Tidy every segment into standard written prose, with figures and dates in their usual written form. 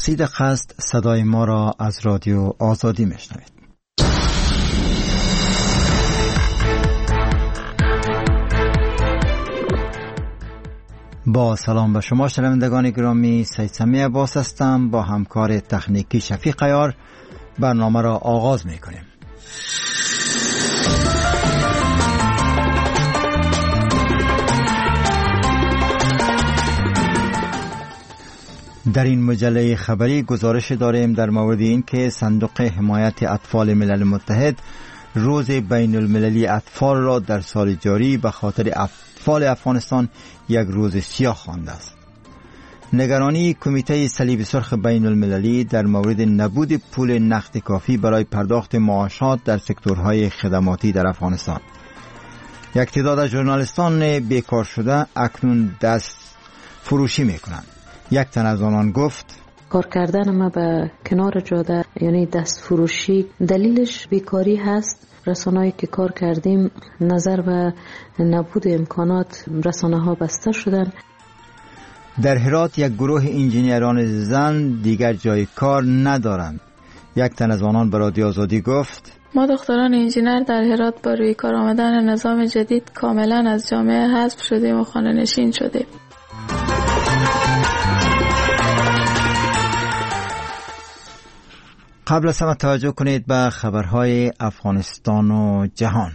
صدق است. صدای ما را از رادیو آزادی میشنوید. با سلام به شما شنوندگان گرامی، سید سمی عباس هستم. با همکار تکنیکی شفیق عیار برنامه را آغاز میکنیم. در این مجله خبری گزارش داریم در مورد این که صندوق حمایت اطفال ملل متحد روز بین المللی اطفال را در سال جاری به خاطر اطفال افغانستان یک روز سیاه خوانده است. نگرانی کمیته صلیب سرخ بین المللی در مورد نبود پول نقد کافی برای پرداخت معاشات در سکتورهای خدماتی در افغانستان. یک تعداد از ژورنالیستان بیکار شده اکنون دست فروشی میکنند. یک تن از آنان گفت: کار کردن ما به کنار جاده یعنی دست فروشی دلیلش بیکاری هست. رسانه‌ای که کار کردیم نظر به نبود امکانات رسانه ها بسته شدن. در هرات یک گروه انجینیران زن دیگر جای کار ندارند. یک تن از آنان به رادیو آزادی گفت: ما دختران انجینر در هرات با روی کار آمدن نظام جدید کاملا از جامعه حذف شدیم و خانه نشین شدیم. قبل از همه توجه کنید به خبرهای افغانستان و جهان.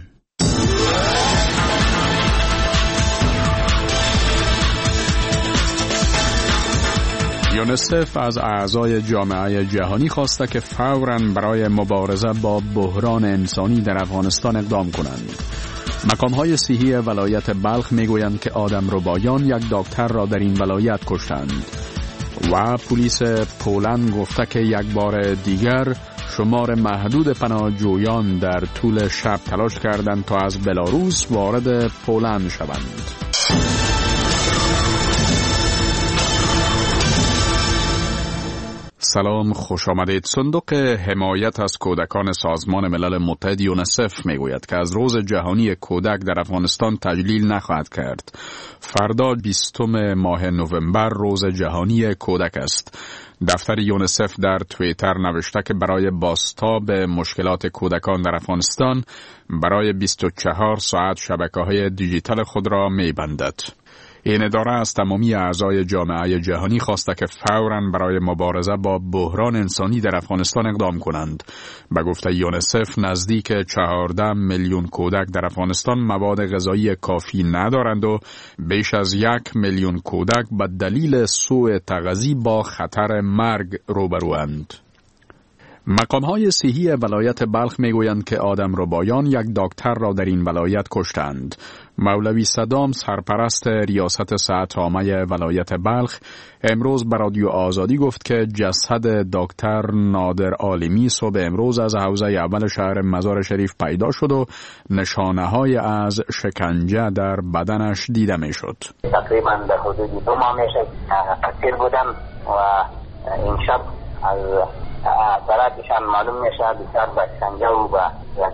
یونسف از اعضای جامعه جهانی خواسته که فوراً برای مبارزه با بحران انسانی در افغانستان اقدام کنند. مقام‌های صحی ولایت بلخ میگویند که آدمربایان یک دکتر را در این ولایت کشتند و پلیس پولند گفته که یک بار دیگر شمار محدود پناهجویان در طول شب تلاش کردند تا از بلاروس وارد پولند شوند. سلام، خوش آمدید. صندوق حمایت از کودکان سازمان ملل متحد یونسف میگوید که از روز جهانی کودک در افغانستان تجلیل نخواهد کرد. فردا 20 ماه نوامبر روز جهانی کودک است. دفتر یونسف در توییتر نوشته که برای بازتاب مشکلات کودکان در افغانستان برای 24 ساعت شبکه‌های دیجیتال خود را می‌بندد. این اداره از تمامی اعضای جامعه جهانی خواسته که فوراً برای مبارزه با بحران انسانی در افغانستان اقدام کنند. به گفته یونسف نزدیک 14 میلیون کودک در افغانستان مواد غذایی کافی ندارند و بیش از 1 میلیون کودک به دلیل سوء تغذیه با خطر مرگ روبروند. مقام‌های صحی ولایت بلخ میگویند که آدمربایان یک دکتر را در این ولایت کشتند. مولوی صدام سرپرست ریاست صحت عامه ولایت بلخ امروز به رادیو آزادی گفت که جسد دکتر نادر عالمی صبح امروز از حوزه اول شهر مزار شریف پیدا شد و نشانه‌های از شکنجه در بدنش دیده می‌شد. تقریبا در حدود 2 ماه میشه اسیر بودم و این شب از براتشان معلوم میشه بسیار با شکنجه و با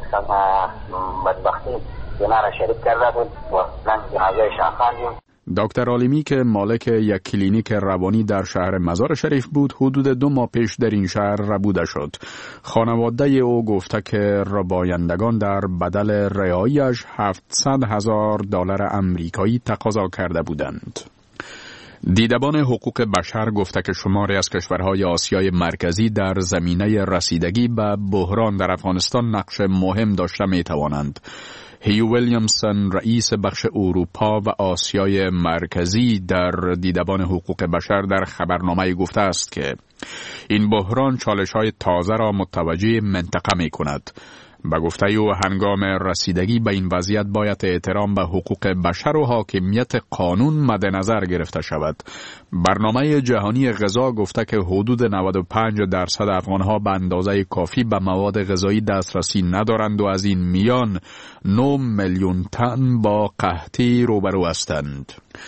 بدبختی کنار شریک کرده بود و جنازه شاخاندیم. دکتر عالمی که مالک یک کلینیک روانی در شهر مزار شریف بود حدود 2 ماه پیش در این شهر ربوده شد. خانواده او گفته که ربایندگان در بدل رهایی‌اش $700,000 آمریکایی تقاضا کرده بودند. دیدبان حقوق بشر گفته که شماری از کشورهای آسیای مرکزی در زمینه رسیدگی به بحران در افغانستان نقش مهم داشته می توانند. هیو ویلیامسون رئیس بخش اروپا و آسیای مرکزی در دیدبان حقوق بشر در خبرنامه گفته است که این بحران چالش‌های تازه را متوجه منطقه می کند. به گفته او هنگام رسیدگی به این وضعیت باید احترام به حقوق بشر و حاکمیت قانون مد نظر گرفته شود. برنامه جهانی غذا گفته که حدود 95% افغانها به اندازه کافی به مواد غذایی دسترسی ندارند و از این میان 9 میلیون تن با قحطی روبرو هستند.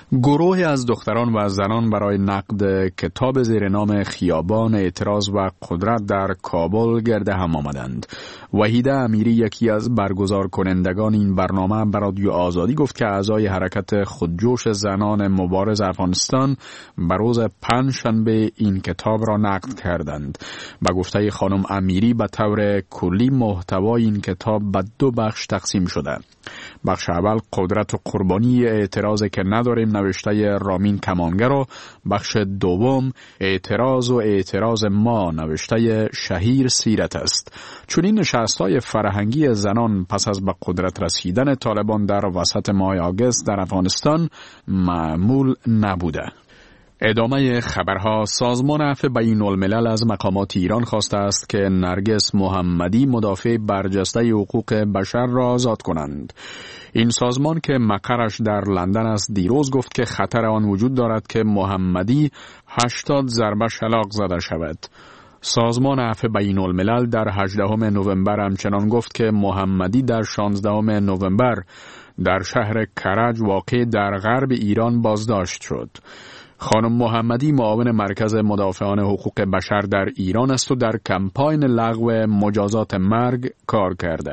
گروهی از دختران و زنان برای نقد کتاب زیر نام خیابان اعتراض و قدرت در کابل گرد هم آمدند. وحیده امیری یکی از برگزار کنندگان این برنامه بر رادیو آزادی گفت که اعضای حرکت خودجوش زنان مبارز افغانستان بر روز پنجشنبه این کتاب را نقد کردند. با گفته خانم امیری به طور کلی محتوای این کتاب به 2 بخش تقسیم شده. بخش اول قدرت و قربانی اعتراض که نداریم نوشته رامین کمانگر و بخش دوم اعتراض و اعتراض ما نوشته شهیر سیرت است. چون این نشست‌های فرهنگی زنان پس از به قدرت رسیدن طالبان در وسط ماه آگوست در افغانستان معمول نبوده. ادامه خبرها. سازمان عفو بین الملل از مقامات ایران خواسته است که نرگس محمدی مدافع برجسته حقوق بشر را آزاد کنند. این سازمان که مقرش در لندن است دیروز گفت که خطر آن وجود دارد که محمدی 80 ضربه شلاق زده شود. سازمان عفو بین الملل در 18 نوامبر همچنان گفت که محمدی در 16 نوامبر در شهر کرج واقع در غرب ایران بازداشت شد. خانم محمدی معاون مرکز مدافعان حقوق بشر در ایران است و در کمپاین لغو مجازات مرگ کار کرده.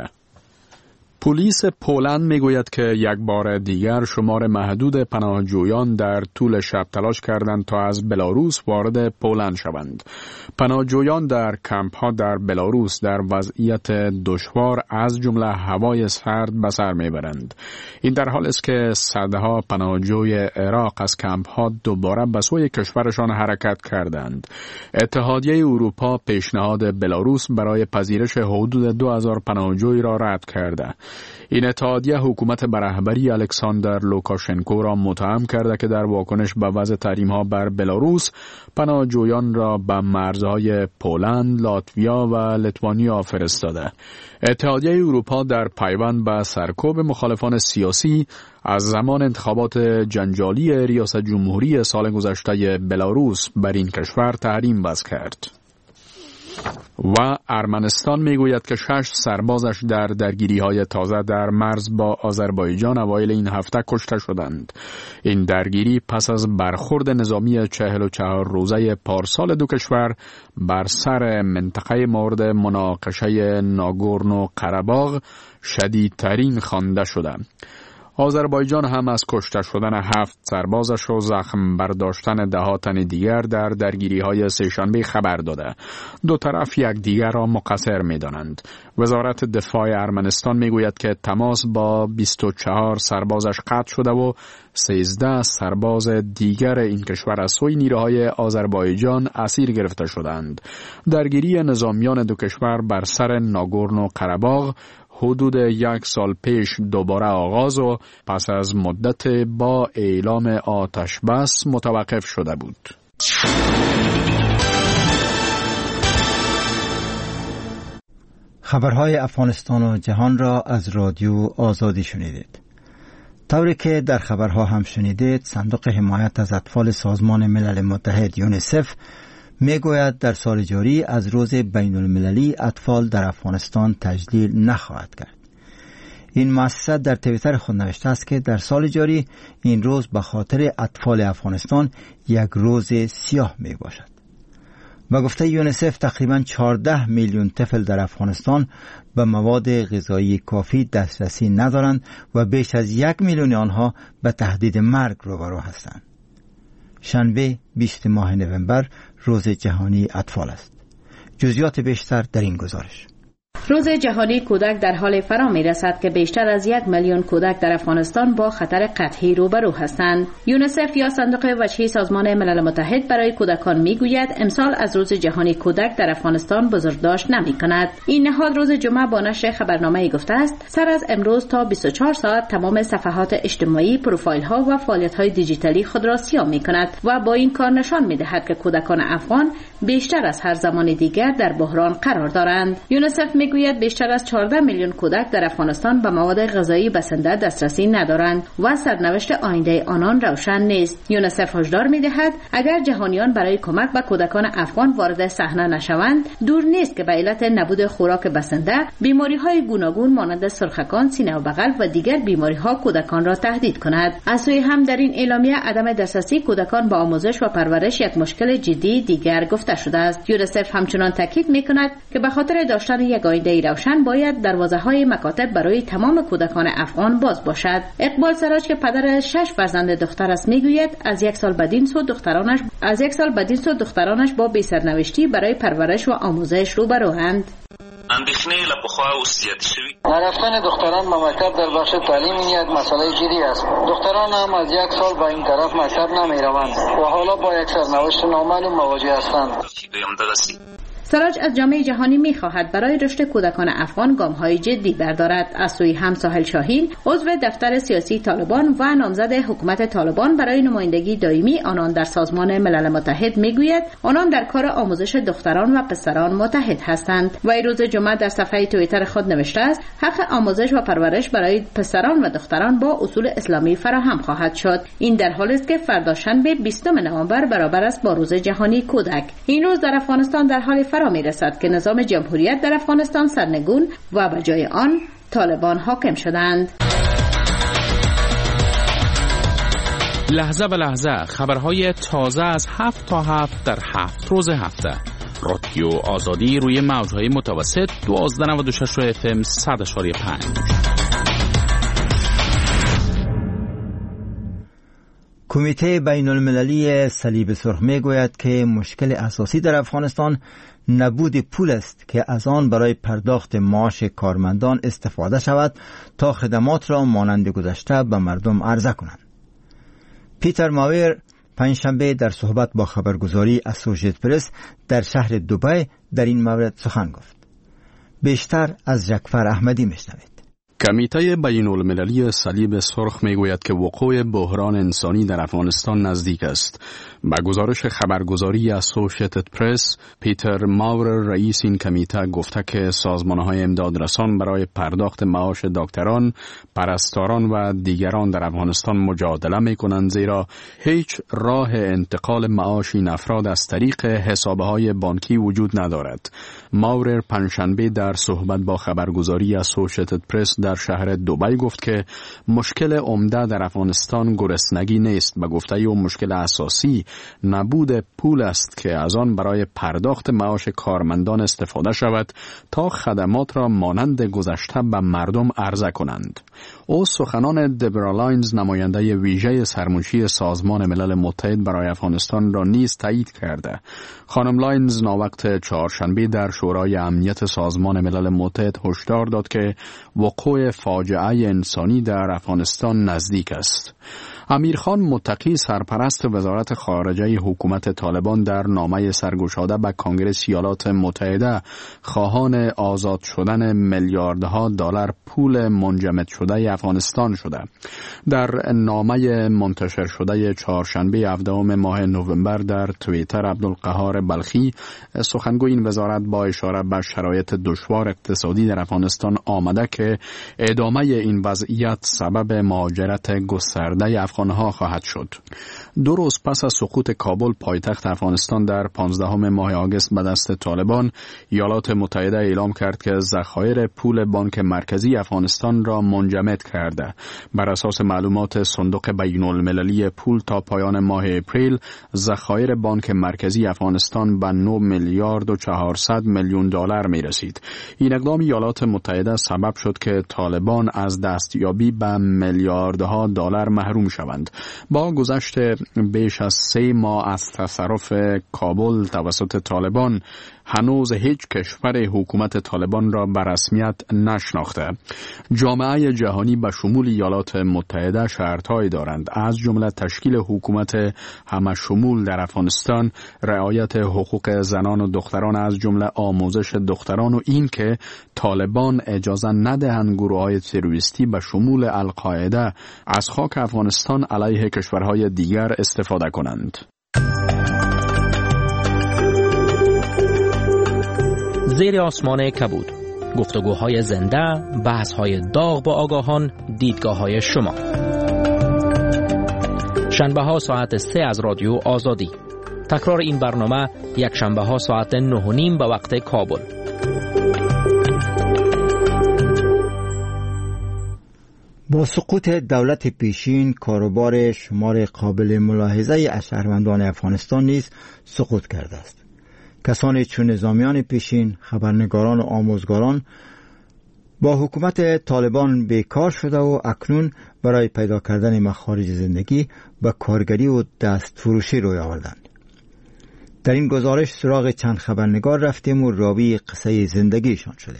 پلیس پولند میگوید که یک بار دیگر شمار محدود پناهجویان در طول شب تلاش کردند تا از بلاروس وارد پولند شوند. پناهجویان در کمپ‌ها در بلاروس در وضعیت دشوار از جمله هوای سرد به سر میبرند. این در حالی است که صدها پناهجوی عراق از کمپ‌ها دوباره به سوی کشورشان حرکت کردند. اتحادیه اروپا پیشنهاد بلاروس برای پذیرش حدود 2000 پناهجوی را رد کرده. این اتحادیه حکومت به رهبری الکساندر لوکاشنکو را متهم کرده که در واکنش به وضع تحریم‌ها بر بلاروس پناهجویان را به مرزهای پولند، لاتویا و لیتوانیا فرستاده. اتحادیه اروپا در پیوند به سرکوب مخالفان سیاسی از زمان انتخابات جنجالی ریاست جمهوری سال گذشته بلاروس بر این کشور تحریم وضع کرد. و ارمنستان میگوید که 6 سربازش در درگیری‌های تازه در مرز با آذربایجان اوایل این هفته کشته شدند. این درگیری پس از برخورد نظامی 44 روزه پارسال دو کشور بر سر منطقه مورد مناقشه ناگورنو قره‌باغ شدیدترین خوانده شده. آذربایجان هم از کشته شدن 7 سربازش و زخم برداشتن 10 تن دیگر در درگیری‌های سه‌شنبه خبر داده. دو طرف یکدیگر را مقصر می‌دانند. وزارت دفاع ارمنستان میگوید که تماس با 24 سربازش قطع شده و 13 سرباز دیگر این کشور از سوی نیروهای آذربایجان اسیر گرفته شدند. درگیری نظامیان دو کشور بر سر ناگورنو قره‌باغ حدود 1 سال پیش دوباره آغاز و پس از مدت با اعلام آتش بس متوقف شده بود. خبرهای افغانستان و جهان را از رادیو آزادی شنیدید. طوری که در خبرها هم شنیدید، صندوق حمایت از اطفال سازمان ملل متحد یونیسف میگوید در سال جاری از روز بین المللی اطفال در افغانستان تجلیل نخواهد کرد. این مؤسسه در توییتر خود نوشته است که در سال جاری این روز به خاطر اطفال افغانستان یک روز سیاه می باشد. و گفته یونیسف تقریباً 14 میلیون طفل در افغانستان به مواد غذایی کافی دسترسی ندارند و بیش از 1 میلیون آنها به تهدید مرگ روبرو هستند. شنبه 20 ماه نوامبر روز جهانی اطفال است. جزئیات بیشتر در این گزارش. روز جهانی کودک در حال فرا می رسد که بیشتر از 1 میلیون کودک در افغانستان با خطر قطعی روبرو هستند. یونیسف یا صندوق وجهی سازمان ملل متحد برای کودکان می گوید امسال از روز جهانی کودک در افغانستان بزرگداشت نمی کند. این نهاد روز جمعه با نشر خبرنامه گفته است سر از امروز تا 24 ساعت تمام صفحات اجتماعی، پروفایل ها و فعالیت های دیجیتالی خود را سیاه می کند و با این کار نشان می دهد که کودکان افغان بیشتر از هر زمان دیگر در بحران قرار دارند. یونیسف می میگوید بیشتر از 14 میلیون کودک در افغانستان به مواد غذایی بسنده دسترسی ندارند و سرنوشت آینده آنان روشن نیست. یونیسف هشدار میدهد اگر جهانیان برای کمک به کودکان افغان وارد صحنه نشوند، دور نیست که به علت نبود خوراک بسنده بیماری‌های گوناگون مانند سرخکان، سینه و بغل و دیگر بیماری‌ها کودکان را تهدید کند. از سوی هم در این اعلامیه عدم دسترسی کودکان به آموزش و پرورش یک مشکل جدی دیگر گفته شده است. یونیسف همچنان تاکید می‌کند که به خاطر داشتن یک آینده روشن باید دروازه‌های مکاتب برای تمام کودکان افغان باز باشد. اقبال سراج که پدر 6 فرزند دختر است میگوید از یک سال بدین سو دخترانش با بی‌سرنوشتی برای پرورش و آموزش روبروند. اندیشنه لپخوا و زیاد شوی. رفتن دختران به مکتب در بخش تعلیم یک مسئله جدی است. دختران هم از یک سال به این طرف مکتب نمی روند و حالا با یک سرنوشت نامعلوم مواجه هستند. سراج از جامعه جهانی می‌خواهد برای رشد کودکان افغان گام‌های جدی بردارد. از سوی هم ساحل شاهین، عضو دفتر سیاسی طالبان و نامزد حکومت طالبان برای نمایندگی دائمی آنان در سازمان ملل متحد میگوید آنان در کار آموزش دختران و پسران متحد هستند. و روز جمعه در صفحه توییتر خود نوشته است حق آموزش و پرورش برای پسران و دختران با اصول اسلامی فراهم خواهد شد. این در حالی است که فردا شنبه 20 نوامبر برابر است با روز جهانی کودک. این روز در افغانستان در حال فرا میرسد که نظام جمهوریت در افغانستان سرنگون و به جای آن طالبان حاکم شدند. لحظه به لحظه خبرهای تازه از 7 تا 7 در 7 روز هفته. رادیو آزادی روی موجهای متوسط 1296 FM 100.5. کمیته بین المللی صلیب سرخ می گوید که مشکل اساسی در افغانستان نبود پول است که از آن برای پرداخت معاش کارمندان استفاده شود تا خدمات را مانند گذشته به مردم عرضه کنند. پیتر ماویر پنجشنبه در صحبت با خبرگزاری اسوشییتد پرس در شهر دبی در این مورد سخن گفت. بیشتر از جعفر احمدی میشنوید. کمیته بین المللی صلیب سرخ میگوید که وقوع بحران انسانی در افغانستان نزدیک است. با گزارش خبرگزاری اسوشییتد پرس، پیتر ماور رئیس این کمیته گفته که سازمان‌های امدادرسان برای پرداخت معاش دکتران، پرستاران و دیگران در افغانستان مجادله می‌کنند زیرا هیچ راه انتقال معاش این افراد از طریق حساب‌های بانکی وجود ندارد. ماور پنجشنبه در صحبت با خبرگزاری اسوشییتد پرس در شهر دبی گفت که مشکل عمده در افغانستان گرسنگی نیست. به گفته او مشکل اساسی نبود پول است که از آن برای پرداخت معاش کارمندان استفاده شود تا خدمات را مانند گذشته به مردم عرضه کنند. او سخنان دبرا لاینز نماینده ویژه سرمنشی سازمان ملل متحد برای افغانستان را نیز تایید کرده. خانم لاینز ناوقت چهارشنبه در شورای امنیت سازمان ملل متحد هشدار داد که وقوع فاجعه انسانی در افغانستان نزدیک است. امیرخان متقی سرپرست وزارت خارجه حکومت طالبان در نامه سرگشاده به کنگره ایالات متحده خواهان آزاد شدن میلیاردها دلار پول منجمد شده افغانستان شده. در نامه منتشر شده چهارشنبه 17 ماه نوامبر در توییتر عبدالقهار بلخی، سخنگوی این وزارت با اشاره به شرایط دشوار اقتصادی در افغانستان آمده که ادامه این وضعیت سبب مهاجرت گسترده افغانها خواهد شد. 2 روز پس از سقوط کابل پایتخت افغانستان در 15 ماه آگوست به دست طالبان، ایالات متحده اعلام کرد که ذخایر پول بانک مرکزی افغانستان را منجمد کرده. بر اساس معلومات صندوق بین المللی پول تا پایان ماه اپریل ذخایر بانک مرکزی افغانستان به 9 میلیارد و 400 میلیون دلار می رسید. این اقدام ایالات متحده سبب شد که طالبان از دستیابی به میلیاردها دلار محروم شوند. با گذشت بیش از 3 ماه از تصرف کابل توسط طالبان، هنوز هیچ کشور حکومت طالبان را به رسمیت نشناخته. جامعه جهانی به شمول ایالات متحده شرطهایی دارند، از جمله تشکیل حکومت همه شمول در افغانستان، رعایت حقوق زنان و دختران از جمله آموزش دختران و این که طالبان اجازه ندهند گروه‌های تروریستی به شمول القاعده از خاک افغانستان علیه کشورهای دیگر استفاده کنند. زیر آسمان کبود گفتگوهای زنده، بحث‌های داغ با آگاهان، دیدگاه‌های شما. شنبه‌ها ساعت 3 از رادیو آزادی. تکرار این برنامه یک شنبه‌ها ساعت 9:30 به وقت کابل. با سقوط دولت پیشین، کاروبار شمار قابل ملاحظه از شهروندان افغانستان نیز سقوط کرده است. کسانی چون نظامیان پیشین، خبرنگاران و آموزگاران با حکومت طالبان بیکار شده و اکنون برای پیدا کردن مخارج زندگی به کارگری و دست فروشی روی آوردند. در این گزارش سراغ چند خبرنگار رفتیم و راوی قصه زندگیشان شدیم.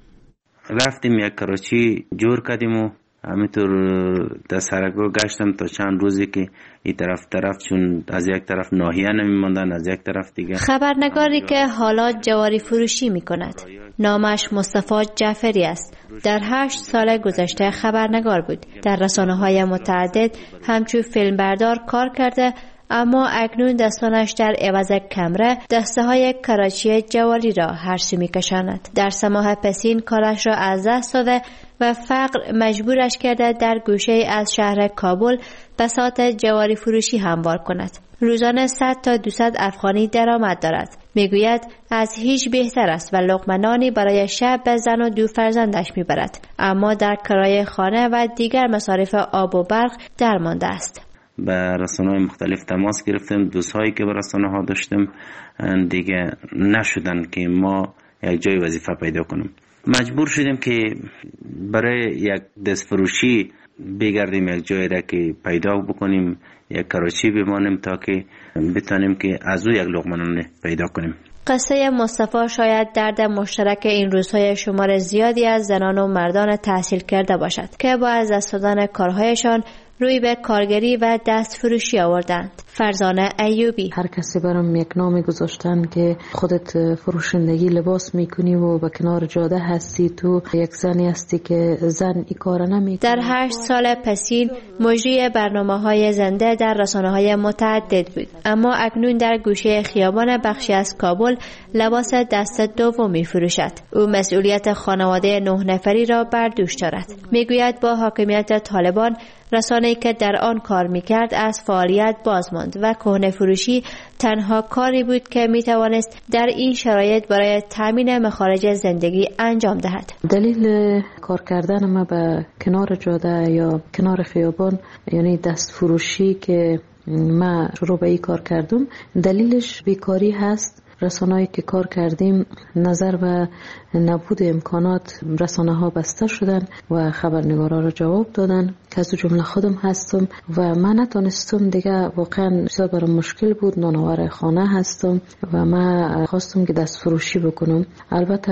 رفتیم یک کراچی جور کردیم و همینطور در سرگاه گشتم تا چند روزی که این طرف چون از یک طرف ناحیه نمیماندن، از یک طرف دیگه. خبرنگاری که حالا جواری فروشی می کند. نامش مصطفی جعفری است. در 8 سال گذشته خبرنگار بود. در رسانه‌های متعدد همچون فیلمبردار کار کرده، اما اکنون دستانش در عوض کمره دسته های کراچی جواری را هر سو می کشاند. در 3 ماه پسین کارش را از دست داده و فقر مجبورش کرده در گوشه از شهر کابل بساط جواری فروشی هموار کند. روزانه 100 تا 200 افغانی درآمد دارد. میگوید از هیچ بهتر است و لقمه نانی برای شب به زن و 2 فرزندش میبرد، اما در کرایه خانه و دیگر مصارف آب و برق درمانده است. به رسانه‌های مختلف تماس گرفتم، دوستایی که به رسانه‌ها داشتم دیگه نشدن که ما یک جای وظیفه پیدا کنیم. مجبور شدیم که برای یک دست فروشی بگردیم، یک جایی را که پیدا بکنیم، یک کراچی بمانیم تا که بتانیم که از او یک لقمه نان پیدا کنیم. قصه مصطفی شاید درد مشترک این روزهای شمار زیادی از زنان و مردان تحصیل کرده باشد که با از دست دادن کارهایشان روی به کارگری و دست فروشی آوردند. فرزانه ایوبی: هر کسی برام یک نام گذاشتن که خودت فروشندگی لباس میکنی و به کنار جاده هستی، تو یک زنی هستی که زن این کار نمیکنه. در 8 سال پسین مجری برنامه‌های زنده در رسانه‌های متعدد بود، اما اکنون در گوشه خیابان بخشی از کابل لباس دست دوم میفروشد. او مسئولیت خانواده 9 نفری را بر دوش دارد. میگوید با حاکمیت طالبان رسانه‌ای که در آن کار میکرد از فعالیت باز ماند و کهنه فروشی تنها کاری بود که میتوانست در این شرایط برای تامین مخارج زندگی انجام دهد. دلیل کار کردن ما به کنار جاده یا کنار خیابان، یعنی دست فروشی که ما شروع به این کار کردم، دلیلش بیکاری هست. رسانه‌ای که کار کردیم نظر به نبود امکانات رسانه‌ها بسته شدن و خبرنگارا را جواب دادن که از جمله خودم هستم و من نتونستم دیگه، واقعا بسیار برام مشکل بود. نانآور خانه هستم و من خواستم که دست فروشی بکنم. البته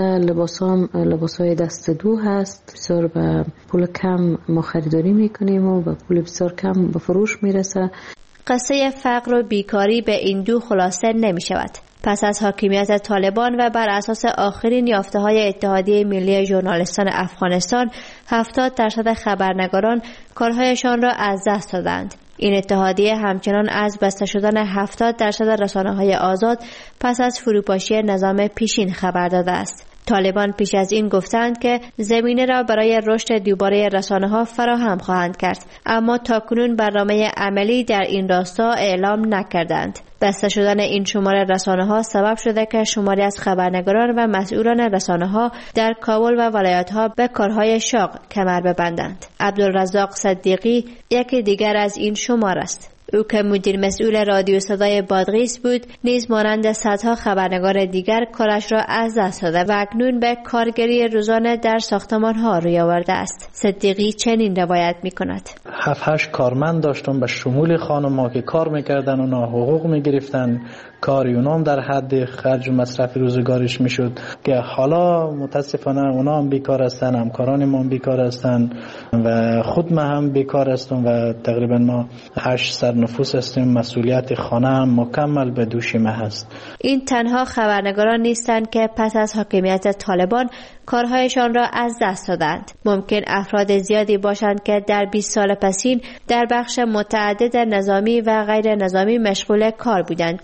لباسای دست دو هست، بسیار به پول کم ما خریداری میکنیم و به پول بسیار کم به فروش میرسه. قصه فقر و بیکاری به این دو خلاصه نمی شود. پس از حاکمیت طالبان و بر اساس آخرین یافته‌های اتحادیه ملی ژورنالیستان افغانستان 70% خبرنگاران کارهایشان را از دست دادند. این اتحادیه همچنان از بسته شدن 70% رسانه‌های آزاد پس از فروپاشی نظام پیشین خبر داده است. طالبان پیش از این گفتند که زمینه را برای رشد دوباره رسانه‌ها فراهم خواهند کرد، اما تاکنون برنامه عملی در این راستا اعلام نکردند. بسته شدن این شماره رسانه‌ها سبب شده که شماری از خبرنگاران و مسئولان رسانه‌ها در کابل و ولایت‌ها به کارهای شاق کمر ببندند. عبدالرزاق صدیقی یکی دیگر از این شمار است. او که مدیر مسئول رادیو صدای بادغیس بود، نیز مانند صدها خبرنگار دیگر کارش را از دست داده و اکنون به کارگری روزانه در ساختمان‌ها روی آورده است. صدیقی چنین روایت می‌کند: 7-8 کارمند داشتم به شمول خانم‌ها که کار می‌کردن، اونا حقوق می‌گرفتن، کار اونام در حد خرج و مصرف روزگارش میشد که حالا متاسفانه اونا هم بیکار هستن، همکاران ما هم بیکار هستن و خود ما هم بیکار هستم و تقریبا ما 800 نفوس هستیم. مسئولیت خانه هم مکمل به دوش ما هست. این تنها خبرنگاران نیستند که پس از حاکمیت طالبان کارهایشان را از دست دادند. ممکن افراد زیادی باشند که در 20 سال پسین در بخش متعدد نظامی و غیر نظامی مشغول کار بودند که با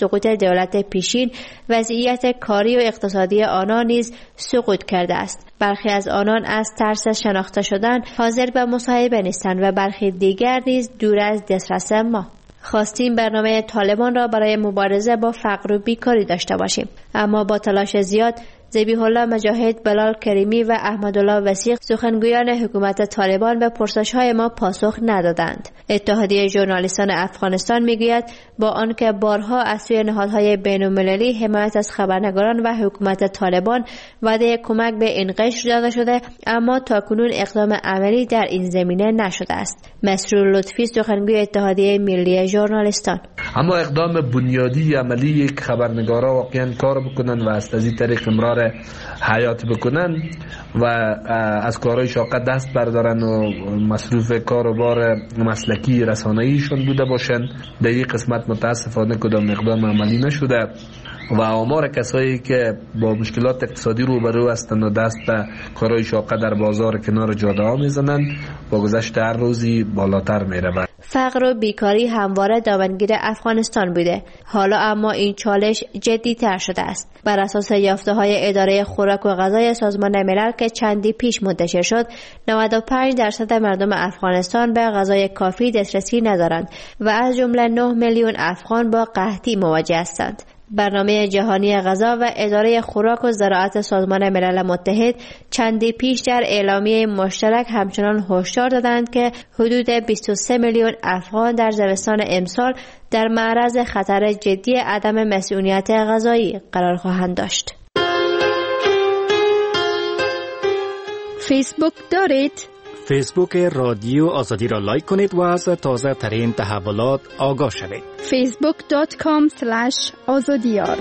سقوط دولت پیشین وضعیت کاری و اقتصادی آنان نیز سقوط کرده است. برخی از آنان از ترس شناخته شدن حاضر به مصاحبه نیستند و برخی دیگر نیز دور از دسترس ما. خواستیم برنامه طالبان را برای مبارزه با فقر و بیکاری داشته باشیم، اما با تلاش زیاد ذبیح الله مجاهد، بلال کریمی و احمدالله وثیق سخنگویان حکومت طالبان به پرسش‌های ما پاسخ ندادند. اتحادیه ژورنالیستان افغانستان میگوید با آنکه بارها از سوی نهادهای بین‌المللی حمایت از خبرنگاران و حکومت طالبان وعده کمک به این قشر داده شده، اما تاکنون اقدام عملی در این زمینه نشده است. مسرور لطفی سخنگوی اتحادیه ملی ژورنالیستان: اما اقدام بنیادی عملی یک خبرنگارا واقعا کار بکنن و از این طریق امرار حیات بکنن و از کارهای شاقه دست بردارن و مصروف کار و بار مسلکی رسانه‌ایشون بوده باشن. در این قسمت متاسفانه کدام اقدام عملی نشده و آمار کسایی که با مشکلات اقتصادی روبرو هستند و دست به کارهای شاقه در بازار کنار جاده ها میزنند با گذشت هر روزی بالاتر میره. فقر و بیکاری همواره دامنگیر افغانستان بوده. حالا اما این چالش جدی‌تر شده است. بر اساس یافته‌های اداره خوراک و غذای سازمان ملل که چندی پیش منتشر شد، 95% مردم افغانستان به غذای کافی دسترسی ندارند و از جمله 9 میلیون افغان با قحطی مواجه هستند. برنامه جهانی غذا و اداره خوراک و زراعت سازمان ملل متحد چندی پیش در اعلامیه مشترک همچنان هشدار دادند که حدود 23 میلیون افغان در زمستان امسال در معرض خطر جدی عدم مسئولیت غذایی قرار خواهند داشت. فیسبوک دارید؟ فیسبوک رادیو آزادی را لایک کنید و از تازه ترین تحولات آگاه شوید. facebook.com/azadiyar.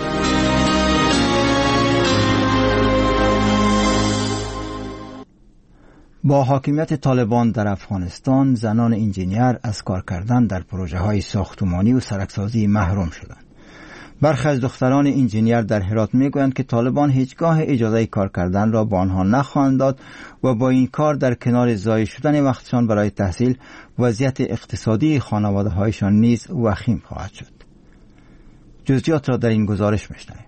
با حاکمیت طالبان در افغانستان، زنان انجینیر از کار کردن در پروژه های ساختمانی و سرکسازی محروم شدند. برخی از دختران انجینیر در هرات میگویند که طالبان هیچگاه اجازه کار کردن را به آنها نخواهند داد و با این کار در کنار ضایع شدن وقتشان برای تحصیل، وضعیت اقتصادی خانواده هایشان نیز وخیم خواهد شد. جزئیات را در این گزارش میشنویم.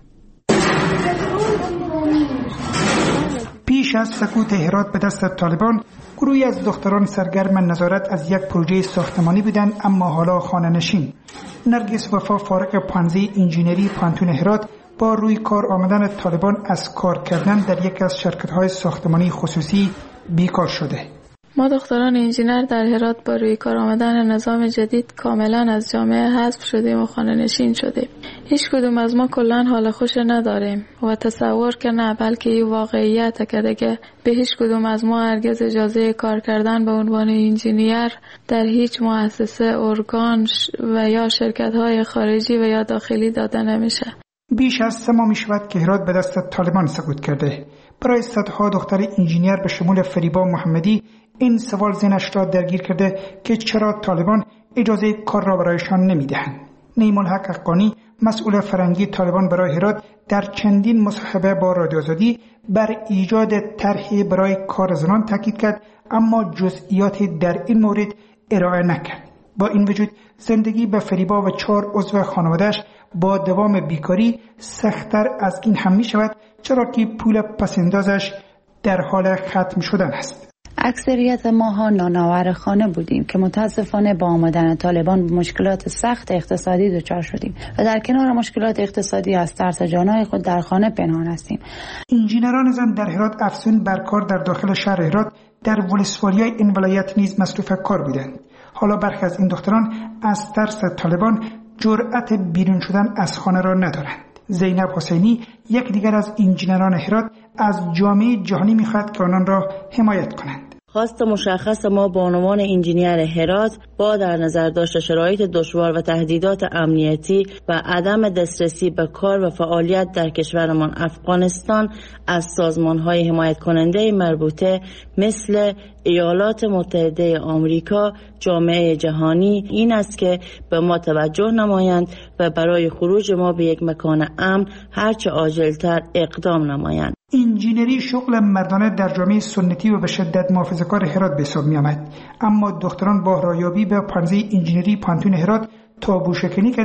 پیش از سقوط هرات به دست طالبان، گروهی از دختران سرگرم نظارت از یک پروژه ساختمانی بودند، اما حالا خانه نشین. نرگس وفا فارغ پانزه انجینری پانتون هرات با روی کار آمدن طالبان از کار کردن در یک از شرکت‌های ساختمانی خصوصی بیکار شده. ما دختران انجینر در هرات با روی کار آمدن نظام جدید کاملا از جامعه حذف شدیم و خانه نشین شدیم. هیچ کدوم از ما کلان حال خوش نداریم و تصور که نه، بلکه این واقعیت که دیگه به هیچ کدوم از ما هرگز اجازه کار کردن به عنوان انجینیر در هیچ مؤسسه، ارگان و یا شرکت‌های خارجی و یا داخلی داده نمیشه. بیش از 3 ماه می شود که هرات به دست طالبان سقوط کرده. برای صدها دختر انجینیر به شمول فریبا محمدی این سوال ذهنش را درگیر کرده که چرا طالبان اجازه کار را برایشان نمیدهند. نعیم الحق حقانی، مسئول فرنگی طالبان برای هرات، در چندین مصاحبه با رادیو آزادی بر ایجاد طرحی برای کار زنان تاکید کرد، اما جزئیاتی در این مورد ارائه نکرد. با این وجود زندگی به فریبا و 4 عضو خانواده‌اش با دوام بیکاری سخت‌تر از این هم می شود، چرا که پول پسندازش در حال ختم شدن است. اکثریت ماها نانآور خانه بودیم که متاسفانه با آمدن طالبان به مشکلات سخت اقتصادی دچار شدیم و در کنار مشکلات اقتصادی از ترس جانهای خود در خانه پنهان هستیم. انجینران زن در هرات افزون بر کار در داخل شهر هرات در ولسوالیای این ولایت نیز مصروف کار بودند. حالا برخی از این دختران از ترس طالبان جرأت بیرون شدن از خانه را ندارند. زینب حسینی، یک دیگر از انجینران هرات، از جامعه جهانی می‌خواهد که آنان را حمایت کنند. خواست مشخص ما به عنوان انجینیر هرات با در نظر داشت شرایط دشوار و تهدیدات امنیتی و عدم دسترسی به کار و فعالیت در کشورمان افغانستان از سازمان‌های حمایت کننده مربوطه مثل ایالات متحده آمریکا، جامعه جهانی این است که به ما توجه نمایند و برای خروج ما به یک مکان امن هرچه عاجلتر اقدام نمایند. انجینری شغل مردانه در جامعه سنتی و به شدت محافظه‌کار هرات به حساب می‌آمد، اما دختران با رایابی به پانزه انجینری پانتون هرات تابو شکنی کردند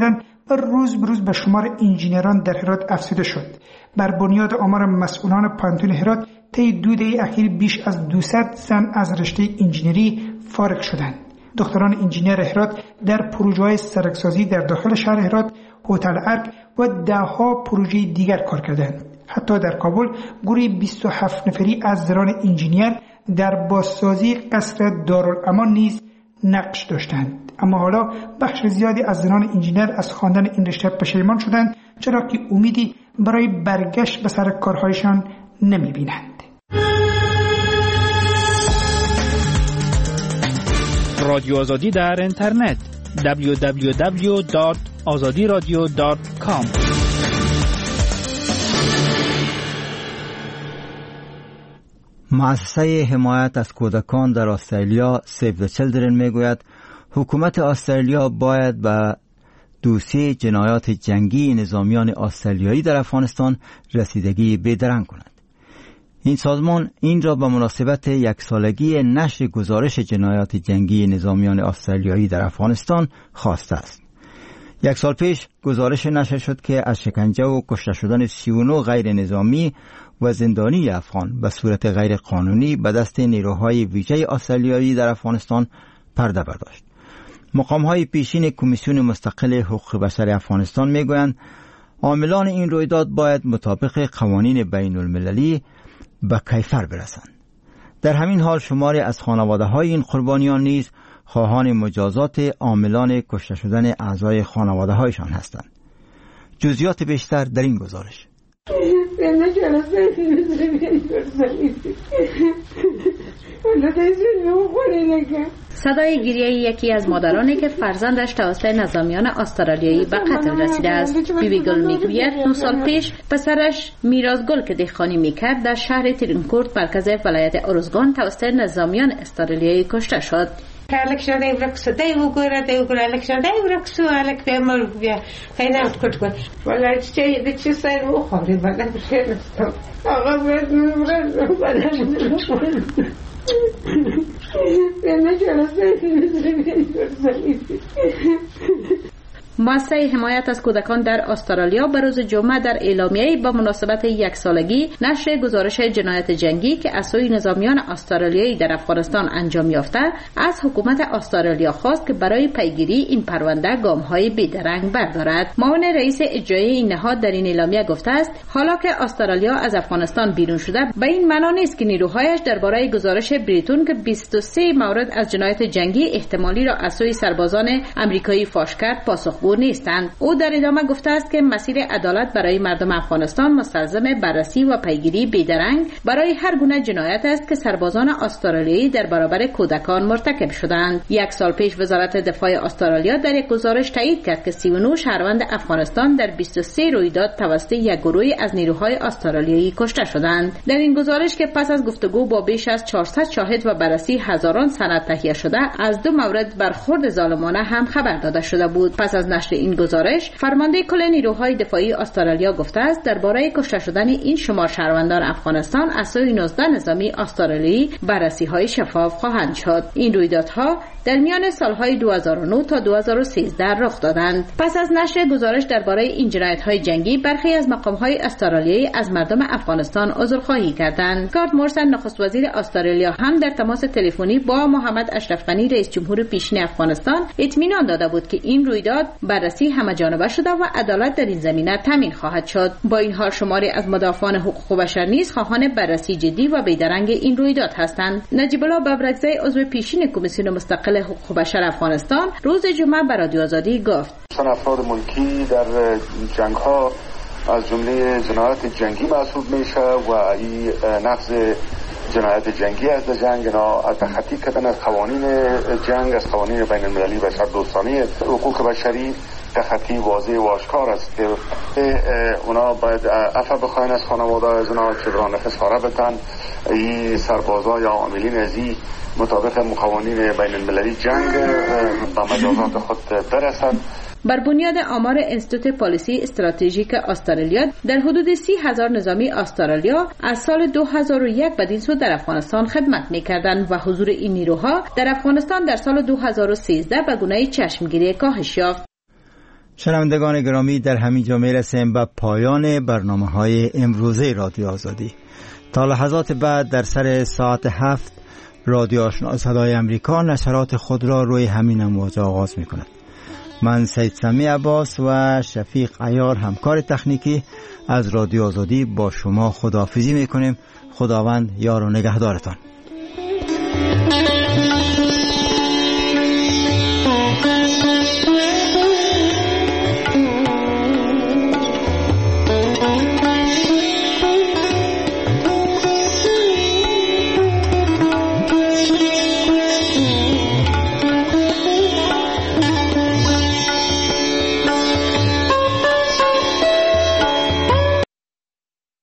و روز به روز به شمار انجینران در هرات افزوده شد. بر بنیاد آمار مسئولان پانتون هرات طی 2 دهه اخیر بیش از 200 زن از رشته انجینری فارغ شدند. دختران انجینر هرات در پروژه‌های سرک‌سازی در داخل شهر هرات، هتل ارک و ده‌ها پروژه دیگر کار کردند. حتی در کابل گروه 27 نفری از زنان انجینیر در بازسازی قصر دارالامان نیز نقش داشتند. اما حالا بخش زیادی از زنان انجینر از خواندن این رشته پشیمان شدند، چرا که امیدی برای برگشت به سر کارهایشان نمی‌بینند. رادیو آزادی در اینترنت www.azadiradio.com. مؤسسه حمایت از کودکان در استرالیا سیو د چیلدرن میگوید حکومت استرالیا باید به دوسیه جنایات جنگی نظامیان استرالیایی در افغانستان رسیدگی بیدرنگ کند. این سازمان این را به مناسبت 1 سالگی نشر گزارش جنایات جنگی نظامیان استرالیایی در افغانستان خواسته است. 1 سال پیش گزارش نشر شد که از شکنجه و کشته شدن 39 غیر نظامی و زندانی افغان به صورت غیر قانونی به دست نیروهای ویژه استرالیایی در افغانستان پرده برداشت. مقام‌های پیشین کمیسیون مستقل حقوق بشر افغانستان میگویند عاملان این رویداد باید مطابق قوانین بین المللی به کیفر برسند. در همین حال شماری از خانواده‌های این قربانیان نیز خواهان مجازات عاملان کشته شدن اعضای خانواده‌هایشان هستند. جزئیات بیشتر در این گزارش. صدای گریه یکی از مادرانی که فرزندش توسط نظامیان استرالیایی به قتل رسیده است. بیبی گل میگوید 9 سال پیش پسرش میراز گل که دهقانی میکرد در شهر ترینکورت مرکز ولایت اروزگان توسط نظامیان استرالیایی کشته شد. الک شده ورکسو دی وګوره الک شده ورکسو الک به مرګ بیا خینات کټ کړ ولای چې د چې سر مو خوري باندې شهرستو هغه مؤسسه حمایت از کودکان در استرالیا به روز جمعه در اعلامیه‌ای با مناسبت 1 سالگی نشر گزارش جنایت جنگی که از سوی نظامیان استرالیایی در افغانستان انجام یافته از حکومت استرالیا خواست که برای پیگیری این پرونده گام‌های بی‌درنگ بردارد. معاون رئیس اجرایی این نهاد در این اعلامیه گفته است حالا که استرالیا از افغانستان بیرون شده به این معنا نیست که نیروهایش درباره گزارش بریتون که 23 مورد از جنایت جنگی احتمالی را از سوی سربازان آمریکایی فاش کرد پاسخگو نیستند. او در ادامه گفته است که مسیر عدالت برای مردم افغانستان مستلزم بررسی و پیگیری بیدرنگ برای هر گونه جنایت است که سربازان استرالیایی در برابر کودکان مرتکب شدند. 1 سال پیش وزارت دفاع استرالیا در یک گزارش تایید کرد که 39 شهروند افغانستان در 23 رویداد توسط یک گروه از نیروهای استرالیایی کشته شدند. در این گزارش که پس از گفتگو با بیش از 400 شاهد و بررسی هزاران سند تهیه شده از 2 مورد برخورد ظالمانه هم خبر داده شده بود. پس از نشر این گزارش فرمانده کل نیروهای دفاعی استرالیا گفته است درباره کشته شدن این شمار شهروندان افغانستان از سوی 19 نظامی استرالیایی بررسی‌های شفاف خواهند شد. این رویدادها در میان سالهای 2009 تا 2013 رخ دادند. پس از نشر گزارش درباره این جنایت‌های جنگی برخی از مقام‌های استرالیایی از مردم افغانستان عذرخواهی کردند. اسکات مورسن نخست وزیر استرالیا هم در تماس تلفنی با محمد اشرف غنی رئیس جمهور پیشین افغانستان اطمینان داده بود که این رویداد بررسی همه‌جانبه شده و عدالت در این زمینه تامین خواهد شد. با این حال شماری از مدافعان حقوق بشر نیز خواهان بررسی جدی و بیدرنگ این رویداد هستند. نجیب الله ببرکزی عضو پیشین کمیسیون مستقل حقوق بشر افغانستان روز جمعه به رادیو آزادی گفت: افراد ملکی در جنگ‌ها از جمله جنایات جنگی محسوب میشه و این نقض جنایت جنگی از جنگ اینا از تخطی کردن از قوانین جنگ، از قوانین بین المللی بشر دوستانه حقوق بشری تخطی واضح و آشکار است که اونا باید عفو بخواین از خانواده از اونا که بران خساره بتن. این سربازا یا عاملین ازی مطابق قوانین بین المللی جنگ به مجازات خود برسند. بر بنیاد آمار انستیتوت پالیسی استراتژیک استرالیا در حدود 30,000 نظامی استرالیا از سال 2001 بدین سو در افغانستان خدمت می‌کردند و حضور این نیروها در افغانستان در سال 2013 به گونه چشمگیری کاهش یافت. شنوندگان گرامی، در همین جا میرسیم به پایان برنامه‌های امروزه رادیو آزادی. تا لحظات بعد در سر ساعت 7 رادیو آشنا صدای امریکا نشرات خود را روی همین امواج آغاز می‌کند. من سید سمی عباس و شفیق عیار همکار تکنیکی از رادیو آزادی با شما خداحافظی می‌کنیم. خداوند یار و نگهدارتان.